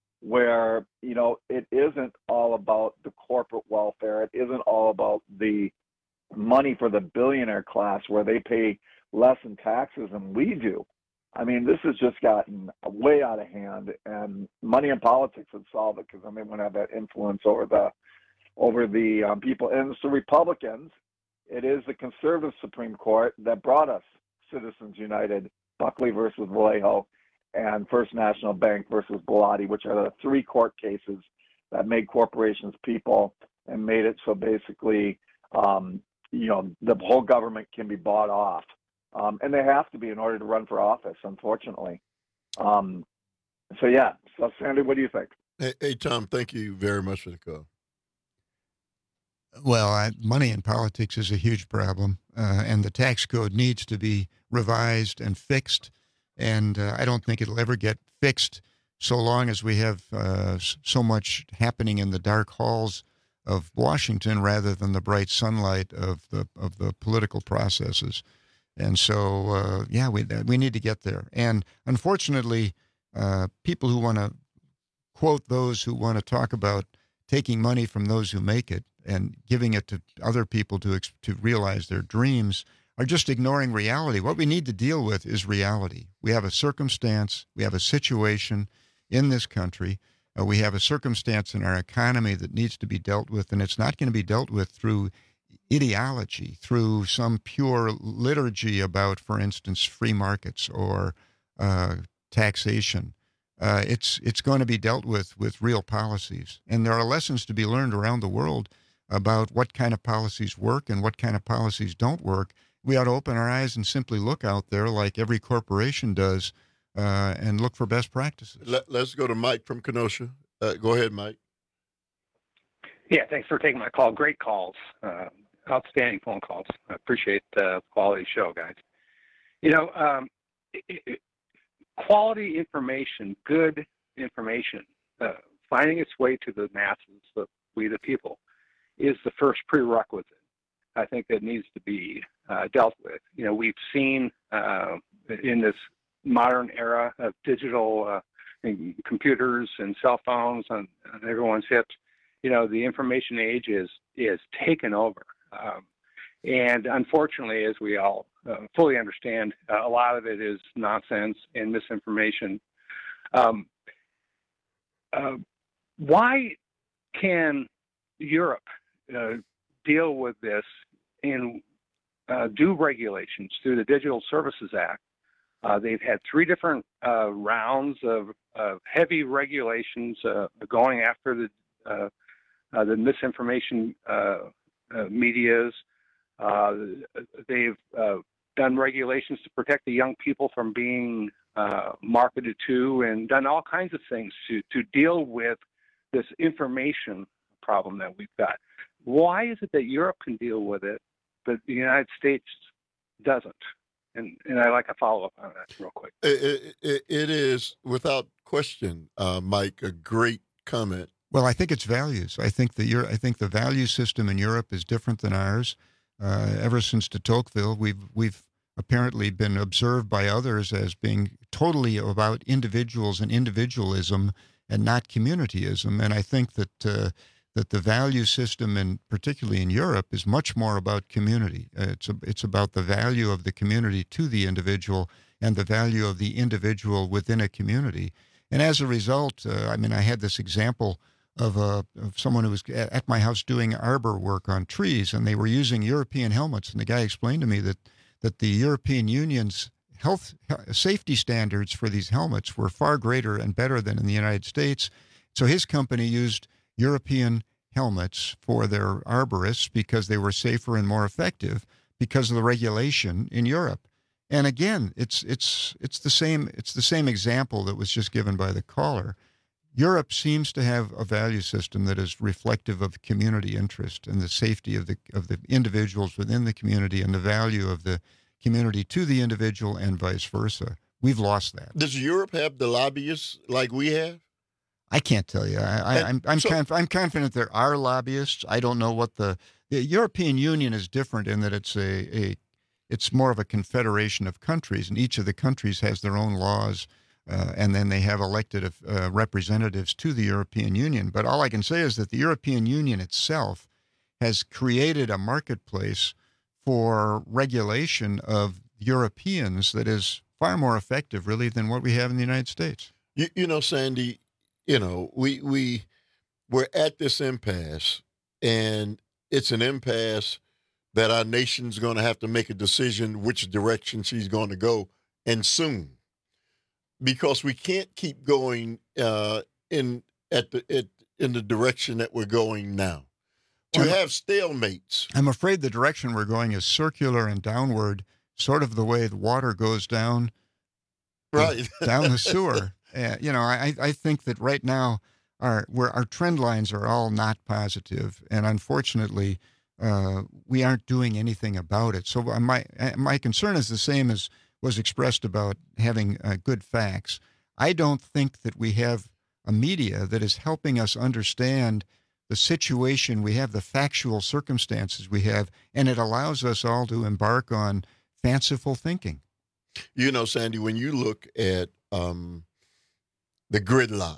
where, you know, it isn't all about the corporate welfare. It isn't all about the money for the billionaire class where they pay less in taxes than we do. I mean, this has just gotten way out of hand, and money in politics would solve it because I mean, we have that influence over the over the um, people. And it's the Republicans. It is the conservative Supreme Court that brought us Citizens United, Buckley versus Vallejo, and First National Bank versus Bellotti, which are the three court cases that made corporations people and made it so basically, um, you know, the whole government can be bought off Um, and they have to be in order to run for office, unfortunately. Um, so, yeah. So, Sandy, what do you think? Hey, hey, Tom, thank you very much for the call. Well, I, money in politics is a huge problem, uh, and the tax code needs to be revised and fixed. And uh, I don't think it'll ever get fixed so long as we have uh, so much happening in the dark halls of Washington rather than the bright sunlight of the of the political processes. And so, uh, yeah, we we need to get there. And unfortunately, uh, people who want to quote those who want to talk about taking money from those who make it and giving it to other people to to realize their dreams are just ignoring reality. What we need to deal with is reality. We have a circumstance, we have a situation in this country, uh, we have a circumstance in our economy that needs to be dealt with, and it's not going to be dealt with through ideology, through some pure liturgy about, for instance, free markets or uh, taxation. Uh, it's it's going to be dealt with with real policies. And there are lessons to be learned around the world about what kind of policies work and what kind of policies don't work. We ought to open our eyes and simply look out there like every corporation does uh, and look for best practices. Let, let's go to Mike from Kenosha. Uh, go ahead, Mike. Yeah, thanks for taking my call. Great calls. Uh, outstanding phone calls. I appreciate the quality show, guys. You know, um, it, it, quality information, good information, uh, finding its way to the masses, the, we the people, is the first prerequisite. I think that needs to be uh, dealt with. You know, we've seen uh, in this modern era of digital uh, and computers and cell phones on, on everyone's hips, you know, the information age is is taken over. Um, and unfortunately, as we all uh, fully understand, uh, a lot of it is nonsense and misinformation. Um, uh, why can Europe uh, deal with this and uh, do regulations through the Digital Services Act? Uh, they've had three different uh, rounds of, of heavy regulations uh, going after the uh, uh, the misinformation uh, uh, medias. Uh, they've uh, done regulations to protect the young people from being uh, marketed to, and done all kinds of things to to deal with this information problem that we've got. Why is it that Europe can deal with it, but the United States doesn't? And and I like a follow-up on that real quick. It, it, it is, without question, uh, Mike, a great comment. Well, I think it's values. I think the Euro, I think the value system in Europe is different than ours. Uh, ever since de Tocqueville, we've we've apparently been observed by others as being totally about individuals and individualism and not communityism. And I think that uh, that the value system, and particularly in Europe, is much more about community. Uh, it's a, it's about the value of the community to the individual and the value of the individual within a community. And as a result, uh, I mean, I had this example of, uh, of someone who was at my house doing arbor work on trees, and they were using European helmets. And the guy explained to me that, that the European Union's health safety standards for these helmets were far greater and better than in the United States. So his company used European helmets for their arborists because they were safer and more effective because of the regulation in Europe. And again, it's it's it's the same it's the same example that was just given by the caller. Europe seems to have a value system that is reflective of community interest and the safety of the of the individuals within the community and the value of the community to the individual and vice versa. We've lost that. Does Europe have the lobbyists like we have? I can't tell you. I, I, I'm I'm, so, conf- I'm confident there are lobbyists. I don't know what the the European Union is different in that it's a, a it's more of a confederation of countries, and each of the countries has their own laws, uh, and then they have elected uh, representatives to the European Union. But all I can say is that the European Union itself has created a marketplace for regulation of Europeans that is far more effective, really, than what we have in the United States. You, you know, Sandy, you know, we we we're at this impasse, and it's an impasse that our nation's going to have to make a decision which direction she's going to go, and soon, because we can't keep going uh, in at the it, in the direction that we're going now. To Well, have stalemates. I'm afraid the direction we're going is circular and downward sort of the way the water goes down, right down the sewer. Uh, you know, I, I think that right now our where our trend lines are all not positive, and unfortunately, uh, we aren't doing anything about it. So my my concern is the same as was expressed about having uh, good facts. I don't think that we have a media that is helping us understand the situation we have, the factual circumstances we have, and it allows us all to embark on fanciful thinking. You know, Sandy, when you look at um, the gridlock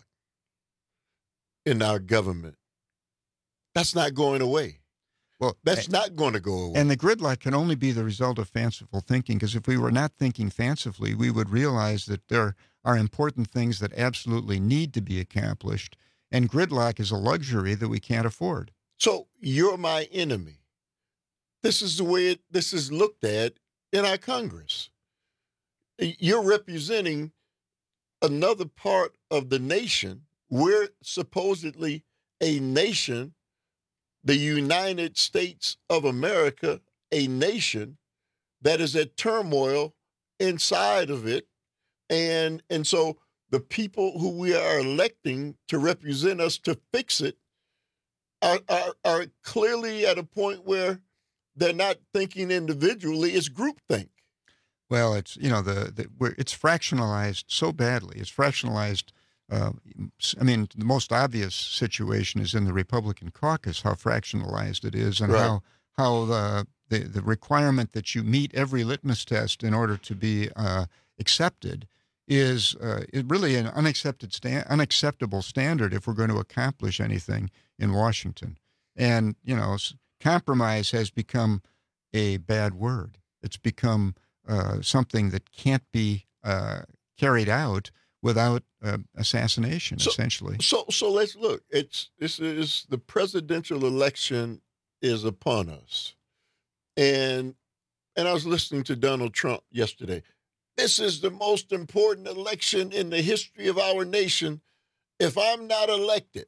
in our government, that's not going away. Well, that's not going to go away. And the gridlock can only be the result of fanciful thinking, because if we were not thinking fancifully, we would realize that there are important things that absolutely need to be accomplished, and gridlock is a luxury that we can't afford. So you're my enemy. This is the way it, this is looked at in our Congress. You're representing another part of the nation. We're supposedly a nation, the United States of America, a nation that is at turmoil inside of it. And, and so the people who we are electing to represent us to fix it are, are, are clearly at a point where they're not thinking individually, it's groupthink. Well, it's, you know, the, the we're, it's fractionalized so badly. It's fractionalized. Uh, I mean, the most obvious situation is in the Republican caucus, how fractionalized it is, and right. how how the, the the requirement that you meet every litmus test in order to be uh, accepted is uh, is really an unaccepted sta- unacceptable standard if we're going to accomplish anything in Washington. And, you know, compromise has become a bad word. It's become uh, something that can't be uh, carried out without uh, assassination, so, essentially. So, so let's look. It's this is the presidential election is upon us, and and I was listening to Donald Trump yesterday. This is the most important election in the history of our nation. If I'm not elected,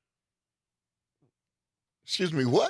excuse me, what?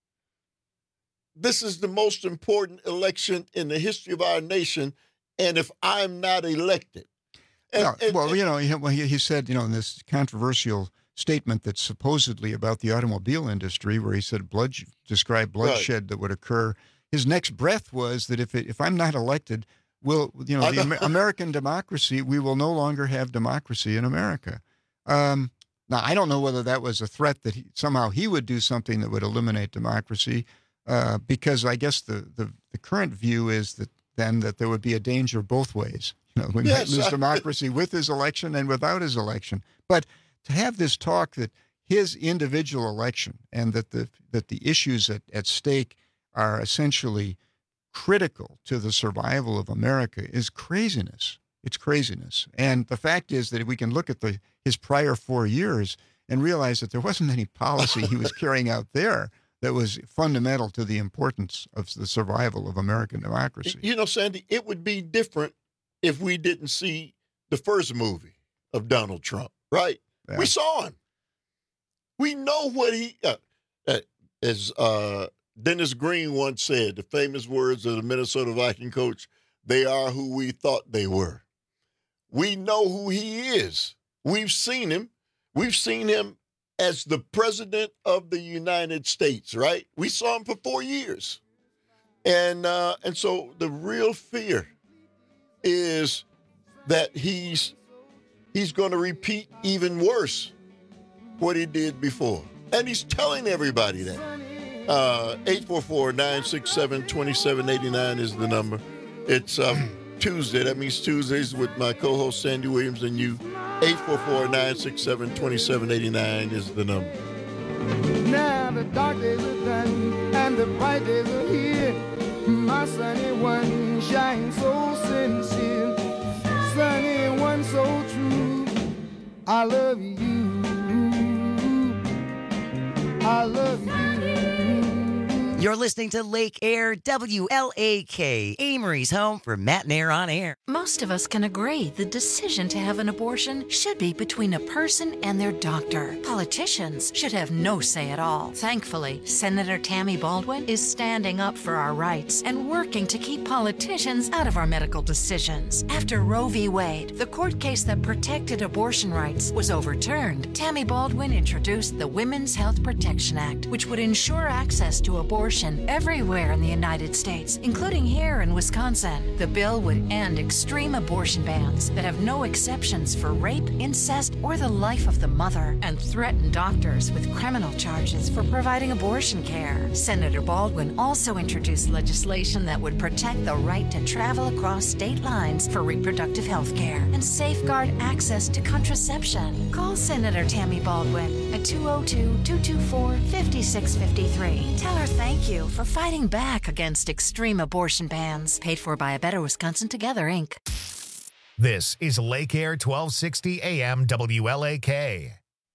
This is the most important election in the history of our nation, and if I'm not elected. And, no, and, well, and, you know, he, well, he, he said, you know, in this controversial statement that's supposedly about the automobile industry, where he said blood described bloodshed right. that would occur. His next breath was that if it, if I'm not elected, will you know the know. American democracy, we will no longer have democracy in America. Um, now, I don't know whether that was a threat that he, somehow he would do something that would eliminate democracy, uh, because I guess the, the the current view is that then that there would be a danger both ways. You know, we yes, might lose I, democracy with his election and without his election. But to have this talk that his individual election and that the that the issues at, at stake are essentially critical to the survival of America is craziness. It's craziness. And the fact is that we can look at the his prior four years and realize that there wasn't any policy he was carrying out there that was fundamental to the importance of the survival of American democracy. You know, Sandy, it would be different if we didn't see the first movie of Donald Trump, right? Yeah. We saw him. We know what he, uh, uh, as uh, Dennis Green once said, the famous words of the Minnesota Viking coach, they are who we thought they were. We know who he is. We've seen him. We've seen him as the president of the United States, right? We saw him for four years. And uh, and so the real fear is that he's he's going to repeat even worse what he did before. And he's telling everybody that. Uh, eight four four, nine six seven, two seven eight nine is the number. It's um, Tuesday. That means Tuesdays with my co-host Sandy Williams and you. eight four four, nine six seven, two seven eight nine is the number. Now the dark days are done and the bright days are here. My sunny one shines so sincere, sunny one so true. I love you. I love you. You're listening to Lake Air, W L A K, Amory's home for Matt and Air on Air. Most of us can agree the decision to have an abortion should be between a person and their doctor. Politicians should have no say at all. Thankfully, Senator Tammy Baldwin is standing up for our rights and working to keep politicians out of our medical decisions. After Roe v. Wade, the court case that protected abortion rights, was overturned, Tammy Baldwin introduced the Women's Health Protection Act, which would ensure access to abortion everywhere in the United States, including here in Wisconsin. The bill would end extreme abortion bans that have no exceptions for rape, incest, or the life of the mother, and threaten doctors with criminal charges for providing abortion care. Senator Baldwin also introduced legislation that would protect the right to travel across state lines for reproductive health care and safeguard access to contraception. Call Senator Tammy Baldwin at two oh two, two two four, five six five three. Tell her thank you for fighting back against extreme abortion bans. Paid for by A Better Wisconsin Together, Incorporated. This is Lake Air twelve sixty A M W L A K.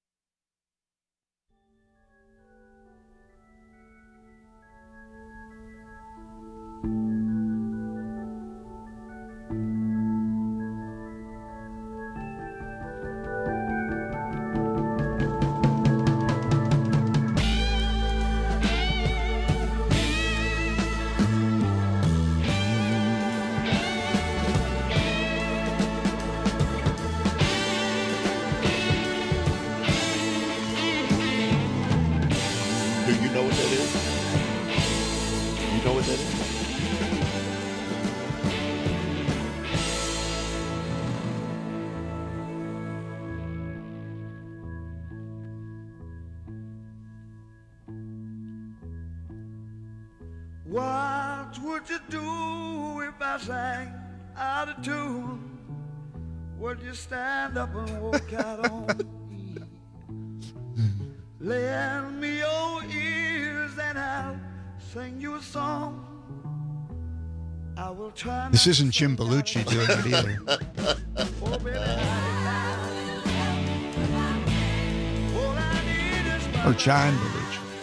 What would you do if I sang out of tune? Would you stand up and walk out on me? Lend me your ears and I'll sing you a song. I will try. This isn't Jim Belushi doing it either. Oh, baby, all I need is my Or John Belushi.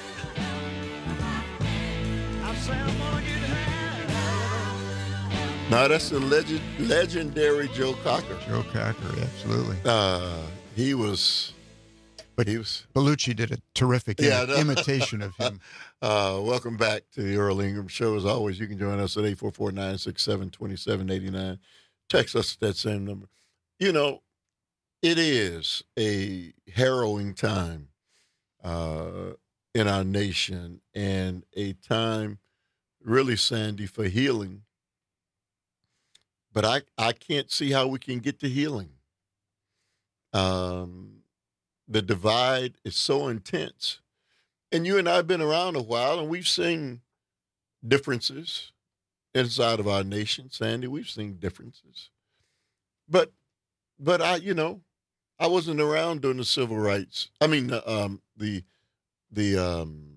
No, that's the legend, legendary Joe Cocker. Joe Cocker, absolutely. Uh, he was, but he was. Belushi did a terrific Yeah, imi- no. imitation of him. Uh, welcome back to the Earl Ingram Show. As always, you can join us at eight four four, nine six seven, two seven eight nine. Text us at that same number. You know, it is a harrowing time uh, in our nation and a time, really, Sandy, for healing. But I, I can't see how we can get to healing. Um, the divide is so intense. And you and I have been around a while, and we've seen differences inside of our nation, Sandy. We've seen differences. But, but I, you know, I wasn't around during the civil rights. I mean, um, the, the, um,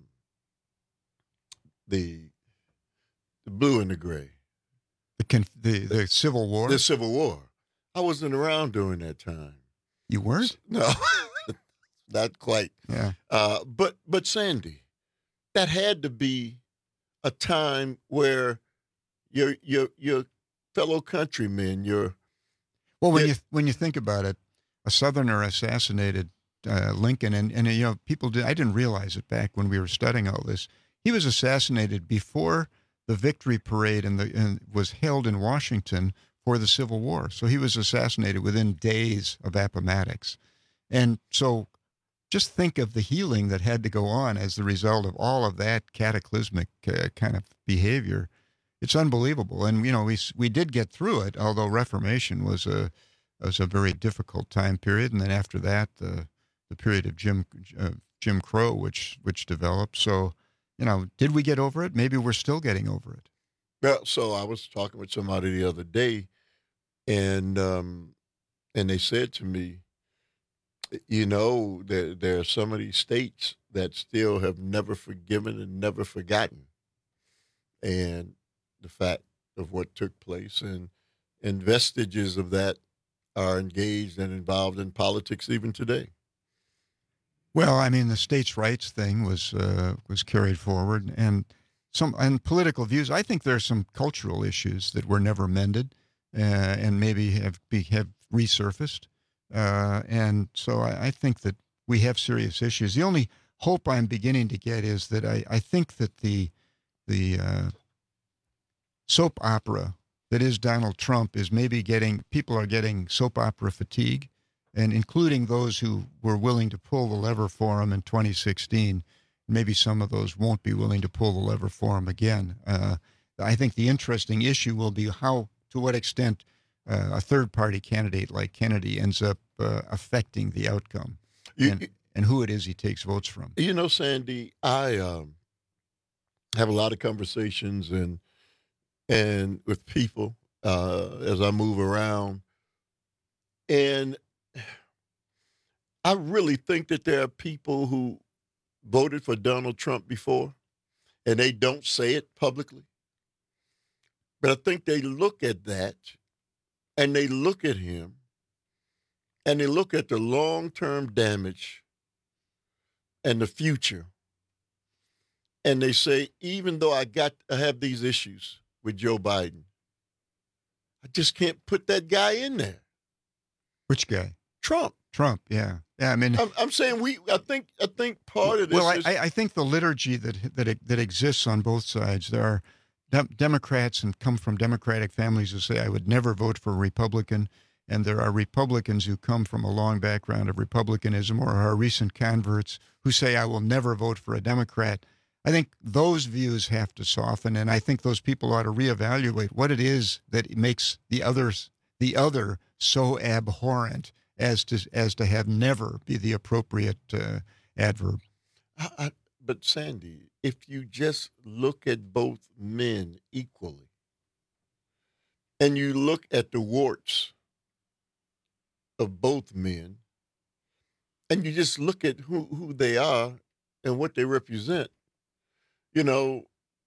the, the blue and the gray. The, conf- the the Civil War? The Civil War. I wasn't around during that time. You weren't? No, not quite. Yeah. Uh, but but Sandy, that had to be a time where your your your fellow countrymen, your well, when you when you think about it, a Southerner assassinated uh, Lincoln, and and you know people did. I didn't realize it back when we were studying all this. He was assassinated before the victory parade in the in, was held in Washington for the Civil War. So he was assassinated within days of Appomattox. And so just think of the healing that had to go on as the result of all of that cataclysmic uh, kind of behavior. It's unbelievable. And, you know, we we did get through it, although Reformation was a was a very difficult time period. And then after that, the the period of Jim uh, Jim Crow, which which developed. So, you know, did we get over it? Maybe we're still getting over it. Well, so I was talking with somebody the other day, and um, and they said to me, you know, there there are some of these states that still have never forgiven and never forgotten, and the fact of what took place, and and vestiges of that are engaged and involved in politics even today. Well, I mean, the states' rights thing was uh, was carried forward, and some and political views. I think there are some cultural issues that were never mended, uh, and maybe have be, have resurfaced. Uh, and so I, I think that we have serious issues. The only hope I'm beginning to get is that I, I think that the the uh, soap opera that is Donald Trump is maybe getting, people are getting soap opera fatigue, and including those who were willing to pull the lever for him in twenty sixteen. Maybe some of those won't be willing to pull the lever for him again. Uh, I think the interesting issue will be how, to what extent uh, a third-party candidate like Kennedy ends up uh, affecting the outcome, You- and, and who it is he takes votes from. You know, Sandy, I um, have a lot of conversations and and with people uh, as I move around, and I really think that there are people who voted for Donald Trump before, and they don't say it publicly. But I think they look at that, and they look at him, and they look at the long-term damage and the future, and they say, even though I got I have these issues with Joe Biden, I just can't put that guy in there. Which guy? Trump. Trump, yeah. Yeah, I mean, I'm, I'm saying we. I think. I think part of this. well, I, is, I I think the liturgy that that that exists on both sides. There are dem- Democrats and come from Democratic families who say I would never vote for a Republican, and there are Republicans who come from a long background of Republicanism or are recent converts who say I will never vote for a Democrat. I think those views have to soften, and I think those people ought to reevaluate what it is that makes the others the other so abhorrent as to as to have never be the appropriate uh, adverb. I, I, but Sandy, if you just look at both men equally, and you look at the warts of both men, and you just look at who, who they are and what they represent, you know,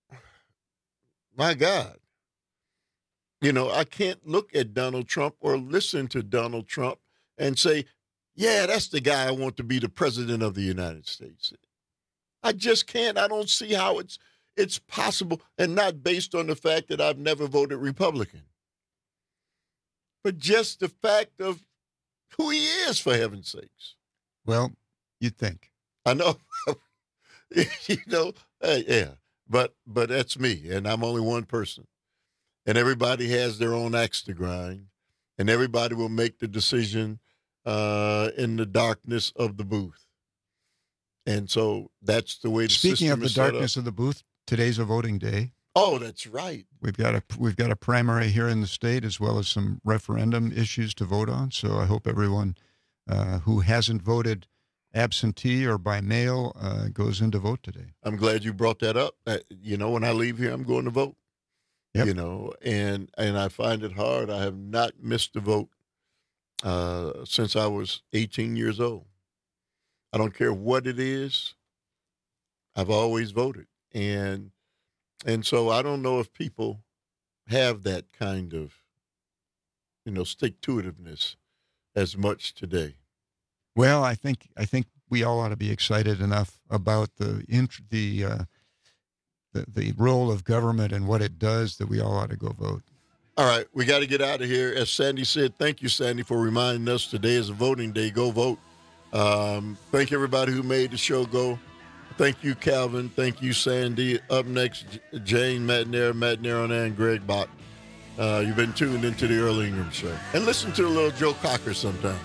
my God, you know, I can't look at Donald Trump or listen to Donald Trump and say, yeah, that's the guy I want to be the president of the United States. I just can't. I don't see how it's it's possible, and not based on the fact that I've never voted Republican, but just the fact of who he is, for heaven's sakes. Well, you'd think. I know. you know, uh, yeah, but but that's me, and I'm only one person. And everybody has their own axe to grind, and everybody will make the decision uh, in the darkness of the booth. And so that's the way the Speaking system of the is set darkness up. of the booth, today's a voting day. Oh, that's right. We've got a we've got a primary here in the state, as well as some referendum issues to vote on. So I hope everyone uh, who hasn't voted absentee or by mail uh, goes in to vote today. I'm glad you brought that up. Uh, you know, when I leave here, I'm going to vote. Yep. You know, and and I find it hard. I have not missed a vote uh, since I was eighteen years old. I don't care what it is. I've always voted, and and so I don't know if people have that kind of, you know, stick-to-itiveness as much today. Well, I think I think we all ought to be excited enough about the int- the, uh, the the role of government and what it does that we all ought to go vote. All right, we got to get out of here. As Sandy said, thank you, Sandy, for reminding us today is a voting day. Go vote. Um, thank everybody who made the show go. Thank you, Calvin. Thank you, Sandy. Up next, J- Jane McNair, Matt Naron, and Greg Bott. Uh, you've been tuned into the Earl Ingram Show. And listen to a little Joe Cocker sometime.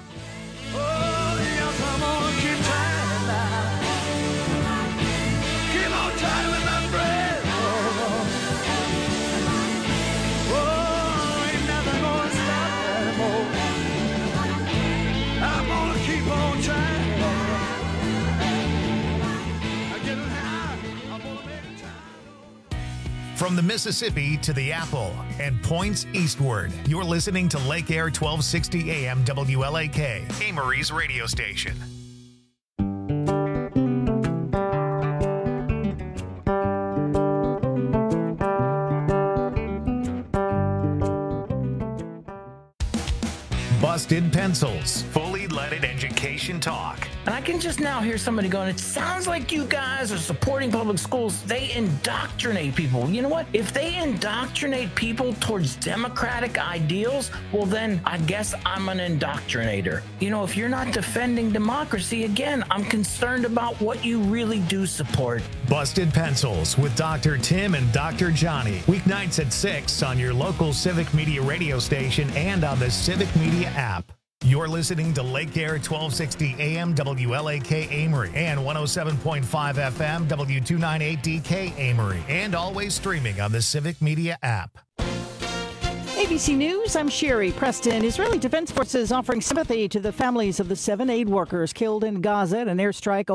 From the Mississippi to the Apple and points eastward, you're listening to Lake Air twelve sixty A M W L A K, Amory's radio station. Busted Pencils, fully leaded education talk. And I can just now hear somebody going, it sounds like you guys are supporting public schools. They indoctrinate people. You know what? If they indoctrinate people towards democratic ideals, well, then I guess I'm an indoctrinator. You know, if you're not defending democracy, again, I'm concerned about what you really do support. Busted Pencils with Doctor Tim and Doctor Johnny. Weeknights at six on your local Civic Media radio station and on the Civic Media app. You're listening to Lake Air twelve sixty A M W L A K Amory and one oh seven point five F M W two ninety-eight D K Amory, and always streaming on the Civic Media app. A B C News, I'm Sherry Preston. Israeli Defense Forces offering sympathy to the families of the seven aid workers killed in Gaza in an airstrike